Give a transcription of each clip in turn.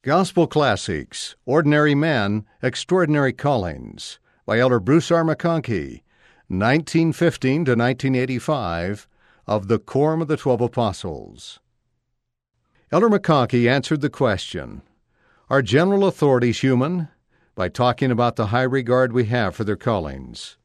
Gospel Classics, Ordinary Men, Extraordinary Callings, by Elder Bruce R. McConkie, 1915 to 1985, of the Quorum of the 12 Apostles. Elder McConkie answered the question, "Are general authorities human?" by talking about the high regard we have for their callings.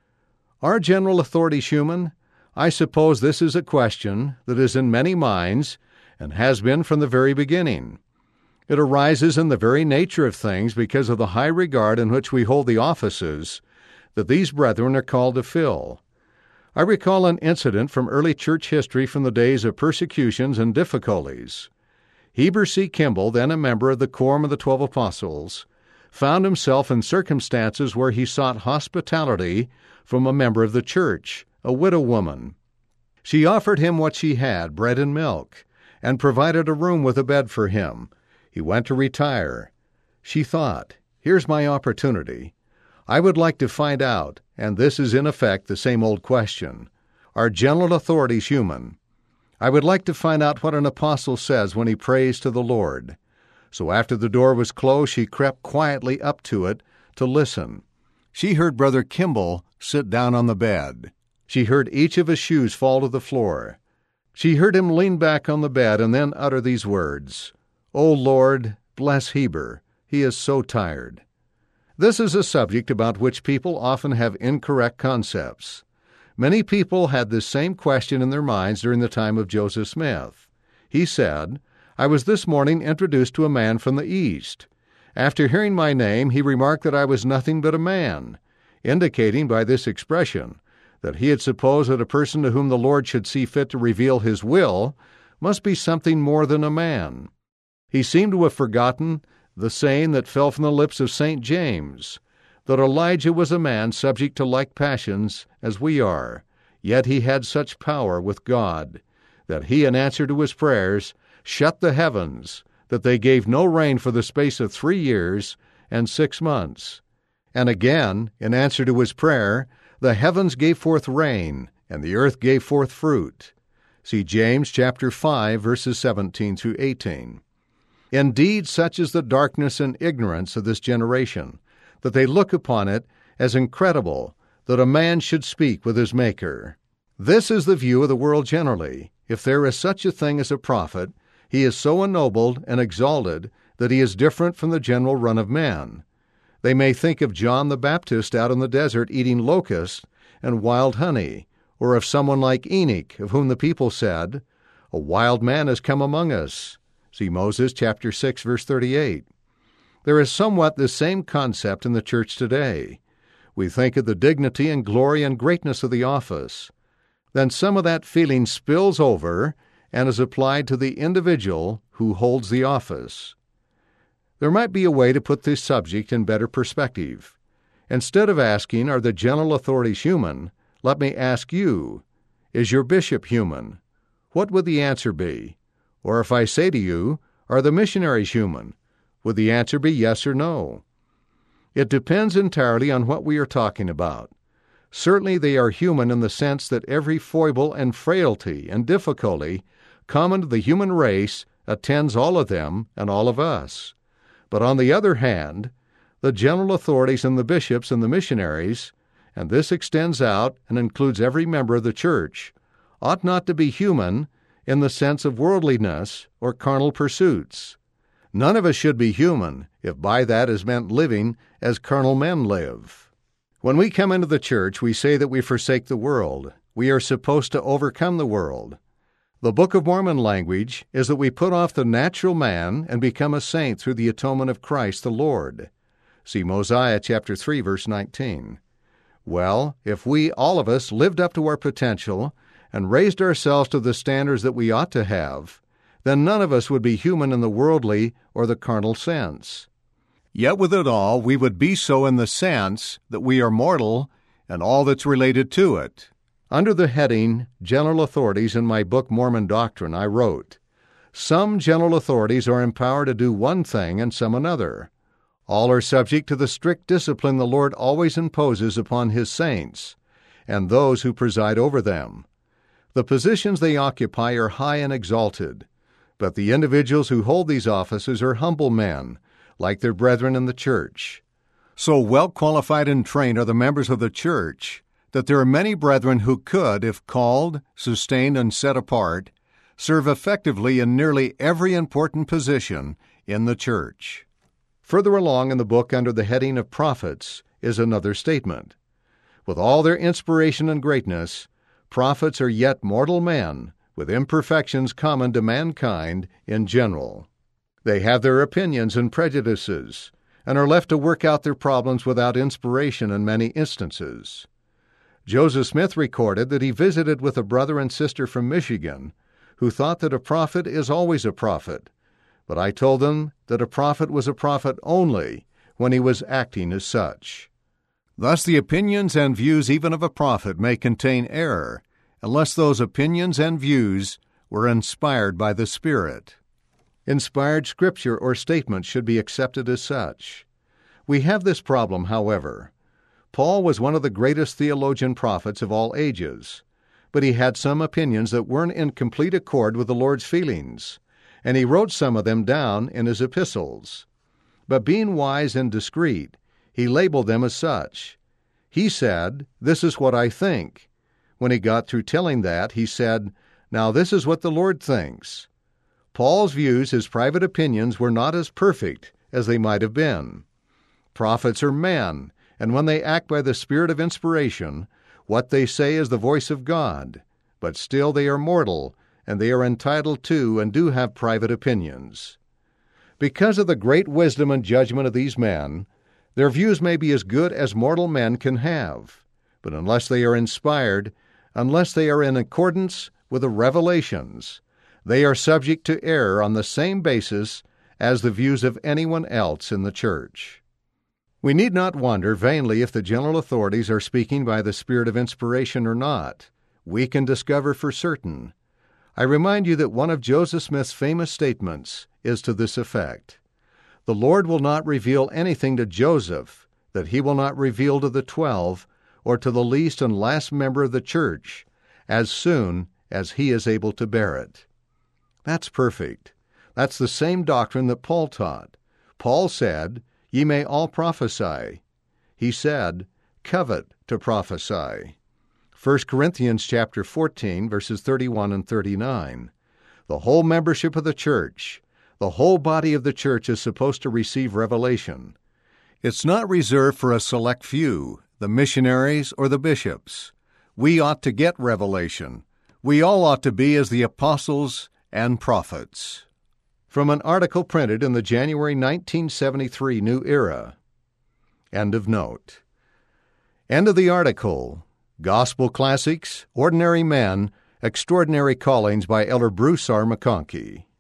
Are general authorities human? I suppose this is a question that is in many minds and has been from the very beginning. It arises in the very nature of things because of the high regard in which we hold the offices that these brethren are called to fill. I recall an incident from early church history from the days of persecutions and difficulties. Heber C. Kimball, then a member of the Quorum of the 12 Apostles, found himself in circumstances where he sought hospitality from a member of the church, a widow woman. She offered him what she had, bread and milk, and provided a room with a bed for him. He went to retire. She thought, "Here's my opportunity. I would like to find out," and this is in effect the same old question, "Are general authorities human? I would like to find out what an apostle says when he prays to the Lord." So after the door was closed, she crept quietly up to it to listen. She heard Brother Kimball sit down on the bed. She heard each of his shoes fall to the floor. She heard him lean back on the bed and then utter these words, "O Lord, bless Heber. He is so tired." This is a subject about which people often have incorrect concepts. Many people had this same question in their minds during the time of Joseph Smith. He said, "I was this morning introduced to a man from the East. After hearing my name, he remarked that I was nothing but a man," indicating by this expression that he had supposed that a person to whom the Lord should see fit to reveal his will must be something more than a man. He seemed to have forgotten the saying that fell from the lips of St. James, that Elijah was a man subject to like passions as we are, yet he had such power with God, that he, in answer to his prayers, shut the heavens, that they gave no rain for the space of 3 years and 6 months. And again, in answer to his prayer, the heavens gave forth rain, and the earth gave forth fruit. See James chapter 5, verses 17 through 18. Indeed, such is the darkness and ignorance of this generation, that they look upon it as incredible that a man should speak with his Maker. This is the view of the world generally. If there is such a thing as a prophet, he is so ennobled and exalted that he is different from the general run of men. They may think of John the Baptist out in the desert eating locusts and wild honey, or of someone like Enoch, of whom the people said, "A wild man has come among us." See Moses chapter 6, verse 38. There is somewhat the same concept in the church today. We think of the dignity and glory and greatness of the office. Then some of that feeling spills over and is applied to the individual who holds the office. There might be a way to put this subject in better perspective. Instead of asking, "Are the general authorities human?" let me ask you, "Is your bishop human?" What would the answer be? Or if I say to you, "Are the missionaries human?" would the answer be yes or no? It depends entirely on what we are talking about. Certainly they are human in the sense that every foible and frailty and difficulty common to the human race attends all of them and all of us. But on the other hand, the general authorities and the bishops and the missionaries, and this extends out and includes every member of the church, ought not to be human in the sense of worldliness or carnal pursuits. None of us should be human, if by that is meant living as carnal men live. When we come into the church, we say that we forsake the world. We are supposed to overcome the world. The Book of Mormon language is that we put off the natural man and become a saint through the atonement of Christ the Lord. See Mosiah chapter 3, verse 19. Well, if we, all of us, lived up to our potential and raised ourselves to the standards that we ought to have, then none of us would be human in the worldly or the carnal sense. Yet with it all, we would be so in the sense that we are mortal and all that's related to it. Under the heading, General Authorities, in my book Mormon Doctrine, I wrote, "Some general authorities are empowered to do one thing and some another. All are subject to the strict discipline the Lord always imposes upon His saints and those who preside over them. The positions they occupy are high and exalted, but the individuals who hold these offices are humble men, like their brethren in the church. So well qualified and trained are the members of the church that there are many brethren who could, if called, sustained, and set apart, serve effectively in nearly every important position in the church. Further along in the book, under the heading of prophets, is another statement. With all their inspiration and greatness, prophets are yet mortal men with imperfections common to mankind in general. They have their opinions and prejudices, and are left to work out their problems without inspiration in many instances. Joseph Smith recorded that he visited with a brother and sister from Michigan who thought that a prophet is always a prophet, but I told them that a prophet was a prophet only when he was acting as such. Thus the opinions and views even of a prophet may contain error, unless those opinions and views were inspired by the Spirit. Inspired scripture or statements should be accepted as such. We have this problem, however. Paul was one of the greatest theologian prophets of all ages, but he had some opinions that weren't in complete accord with the Lord's feelings, and he wrote some of them down in his epistles. But being wise and discreet, he labeled them as such. He said, "This is what I think." When he got through telling that, he said, "Now this is what the Lord thinks." Paul's views, his private opinions, were not as perfect as they might have been. Prophets are men, and when they act by the spirit of inspiration, what they say is the voice of God, but still they are mortal, and they are entitled to and do have private opinions. Because of the great wisdom and judgment of these men, their views may be as good as mortal men can have, but unless they are inspired, unless they are in accordance with the revelations, they are subject to error on the same basis as the views of anyone else in the church. We need not wonder vainly if the general authorities are speaking by the spirit of inspiration or not. We can discover for certain. I remind you that one of Joseph Smith's famous statements is to this effect: "The Lord will not reveal anything to Joseph that he will not reveal to the 12 or to the least and last member of the church as soon as he is able to bear it." That's perfect. That's the same doctrine that Paul taught. Paul said, "Ye may all prophesy." He said, "Covet to prophesy." 1 Corinthians chapter 14, verses 31 and 39. The whole membership of the church, the whole body of the church is supposed to receive revelation. It's not reserved for a select few, the missionaries or the bishops. We ought to get revelation. We all ought to be as the apostles and prophets. From an article printed in the January 1973 New Era. End of note. End of the article. Gospel Classics, Ordinary Men, Extraordinary Callings by Elder Bruce R. McConkie.